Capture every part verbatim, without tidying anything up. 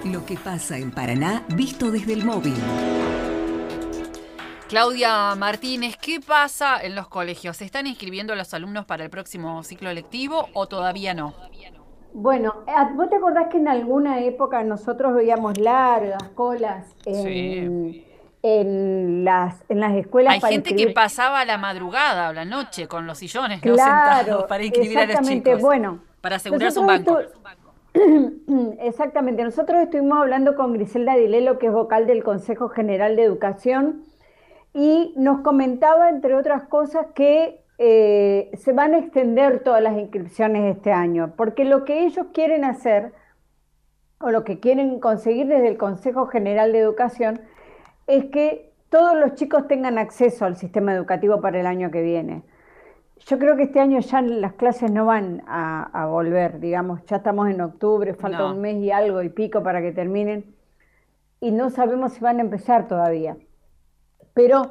Lo que pasa en Paraná, visto desde el móvil. Claudia Martínez, ¿qué pasa en los colegios? ¿Se están inscribiendo los alumnos para el próximo ciclo lectivo o todavía no? Bueno, ¿vos te acordás que en alguna época nosotros veíamos largas colas Sí. en, en las, en las escuelas Hay para gente que inscribir? pasaba la madrugada o la noche con los sillones, ¿no? Sentados Claro, para inscribir a los exactamente. chicos, Bueno, para asegurarse un nosotros banco. estu- exactamente, nosotros estuvimos hablando con Griselda Dilelo, que es vocal del Consejo General de Educación, y nos comentaba, entre otras cosas, que eh, se van a extender todas las inscripciones este año, porque lo que ellos quieren hacer, o lo que quieren conseguir desde el Consejo General de Educación, es que todos los chicos tengan acceso al sistema educativo para el año que viene. Yo creo que este año ya las clases no van a, a volver, digamos, ya estamos en octubre, falta No. un mes y algo y pico para que terminen, y no sabemos si van a empezar todavía. Pero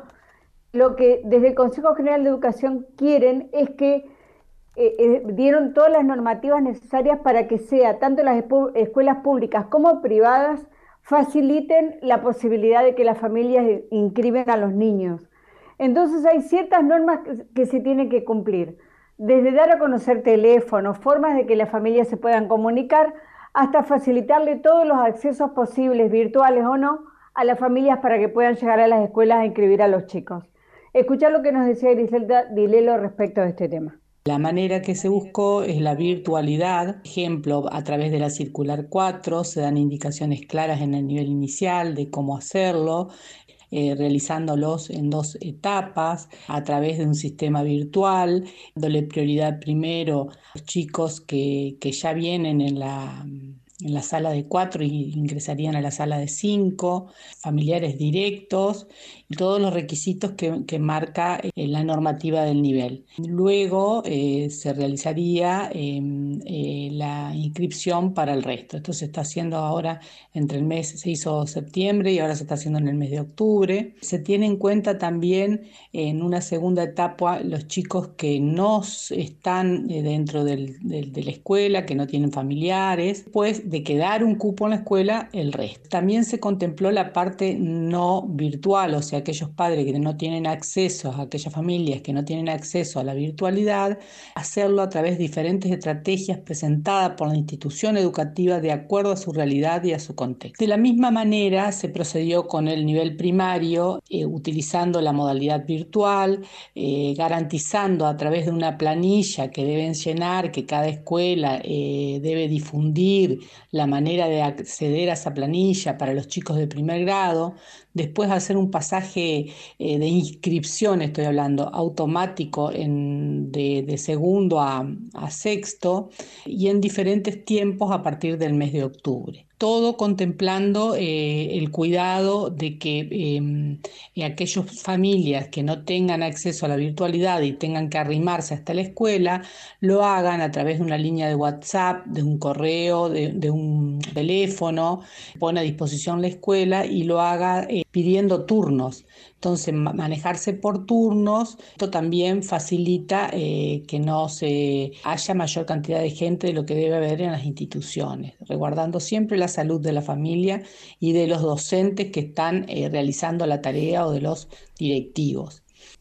lo que desde el Consejo General de Educación quieren es que eh, eh, dieron todas las normativas necesarias para que sea, tanto las escuelas públicas como privadas, faciliten la posibilidad de que las familias inscriben a los niños. Entonces hay ciertas normas que, que se tienen que cumplir, desde dar a conocer teléfonos, formas de que las familias se puedan comunicar, hasta facilitarle todos los accesos posibles, virtuales o no, a las familias para que puedan llegar a las escuelas a inscribir a los chicos. Escuchar lo que nos decía Griselda Dilelo respecto de este tema. La manera que se buscó es la virtualidad. Ejemplo, a través de la circular cuatro se dan indicaciones claras en el nivel inicial de cómo hacerlo, eh, realizándolos en dos etapas a través de un sistema virtual, dándole prioridad primero a los chicos que, que ya vienen en la... en la sala de cuatro y ingresarían a la sala de cinco, familiares directos y todos los requisitos que, que marca eh, la normativa del nivel. Luego eh, se realizaría eh, eh, la inscripción para el resto. Esto se está haciendo ahora entre el mes, se hizo septiembre y ahora se está haciendo en el mes de octubre. Se tiene en cuenta también en una segunda etapa los chicos que no están eh, dentro del, del, de la escuela, que no tienen familiares, pues de quedar un cupo en la escuela, el resto. También se contempló la parte no virtual, o sea, aquellos padres que no tienen acceso, a aquellas familias que no tienen acceso a la virtualidad, hacerlo a través de diferentes estrategias presentadas por la institución educativa de acuerdo a su realidad y a su contexto. De la misma manera se procedió con el nivel primario, eh, utilizando la modalidad virtual, eh, garantizando a través de una planilla que deben llenar, que cada escuela eh, debe difundir la manera de acceder a esa planilla para los chicos de primer grado, después hacer un pasaje eh, de inscripción, estoy hablando, automático en, de, de segundo a, a sexto y en diferentes tiempos a partir del mes de octubre. Todo contemplando eh, el cuidado de que eh, aquellas familias que no tengan acceso a la virtualidad y tengan que arrimarse hasta la escuela, lo hagan a través de una línea de WhatsApp, de un correo, de, de un teléfono, pone a disposición la escuela y lo haga eh, pidiendo turnos. Entonces, ma- manejarse por turnos, esto también facilita eh, que no se haya mayor cantidad de gente de lo que debe haber en las instituciones, resguardando siempre la salud de la familia y de los docentes que están eh, realizando la tarea o de los directivos.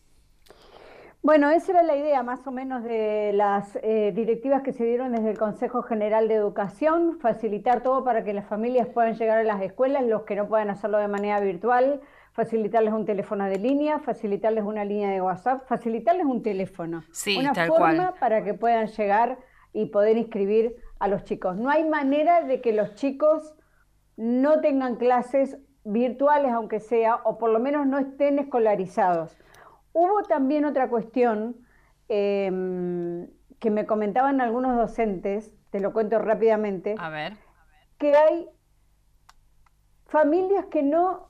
Bueno, esa era la idea más o menos de las eh, directivas que se dieron desde el Consejo General de Educación, facilitar todo para que las familias puedan llegar a las escuelas, los que no puedan hacerlo de manera virtual, facilitarles un teléfono de línea, facilitarles una línea de WhatsApp, facilitarles un teléfono, Sí, una tal forma cual. para que puedan llegar y poder inscribir a los chicos. No hay manera de que los chicos no tengan clases virtuales, aunque sea, o por lo menos no estén escolarizados. Hubo también otra cuestión eh, que me comentaban algunos docentes, te lo cuento rápidamente, A ver. que hay familias que no,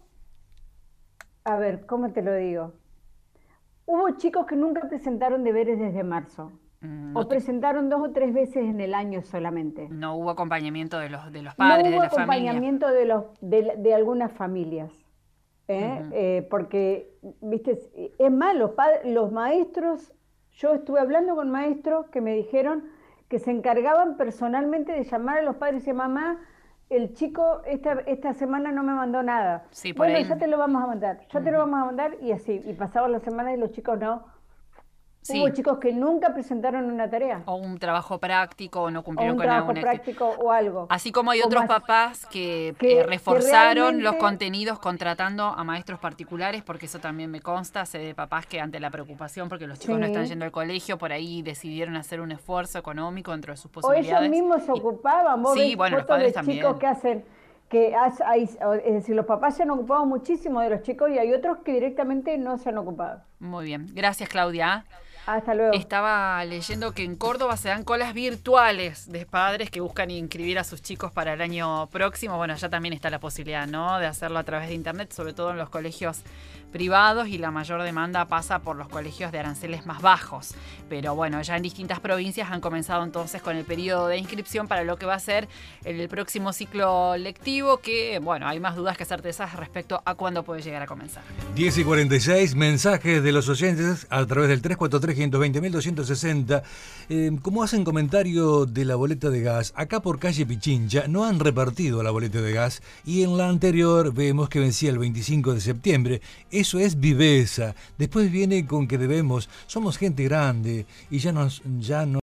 a ver, ¿cómo te lo digo? Hubo chicos que nunca presentaron deberes desde marzo, Mm, o No, te- presentaron dos o tres veces en el año solamente. no hubo acompañamiento de los, de los No padres, de hubo la familia. acompañamiento de, los, de, de algunas familias. ¿eh? Ujú. Eh, porque, viste, es más, los, pad- los maestros, yo estuve hablando con maestros que me dijeron que se encargaban personalmente de llamar a los padres y a mamá, el chico esta, esta semana no me mandó nada. Sí, por bueno, ahí. ya te lo vamos a mandar, ya te lo vamos a mandar y así. Y pasaban las semanas y los chicos no. Sí. Hubo chicos que nunca presentaron una tarea. O un trabajo práctico, o no O cumplieron un con trabajo alguna acti- práctico o algo. Así como hay O otros más- papás que, que- eh, que reforzaron los realmente- contenidos contratando a maestros particulares, porque eso también me consta, sé de papás que ante la preocupación porque los chicos no Sí. están yendo al colegio, por ahí decidieron hacer un esfuerzo económico dentro de sus O ellos posibilidades. mismos se Y- ocupaban. Vos Sí, ves bueno, los fotos de padres también. chicos que hacen, que has- hay- es decir, los papás se han ocupado muchísimo de los chicos y hay otros que directamente no se han ocupado. Muy bien, gracias Claudia. Hasta luego. Estaba leyendo que en Córdoba se dan colas virtuales de padres que buscan inscribir a sus chicos para el año próximo. Bueno, ya también está la posibilidad, ¿no?, de hacerlo a través de internet, sobre todo en los colegios privados, y la mayor demanda pasa por los colegios de aranceles más bajos. Pero bueno, ya en distintas provincias han comenzado entonces con el periodo de inscripción para lo que va a ser el próximo ciclo lectivo, que bueno, hay más dudas que certezas respecto a cuándo puede llegar a comenzar. diez y cuarenta y seis, mensajes de los oyentes a través del tres cuatro tres, uno dos cero, doscientos sesenta. Eh, como hacen comentario de la boleta de gas, acá por calle Pichincha no han repartido la boleta de gas y en la anterior vemos que vencía el veinticinco de septiembre. Eso es viveza. Después viene con que debemos, somos gente grande y ya nos, ya no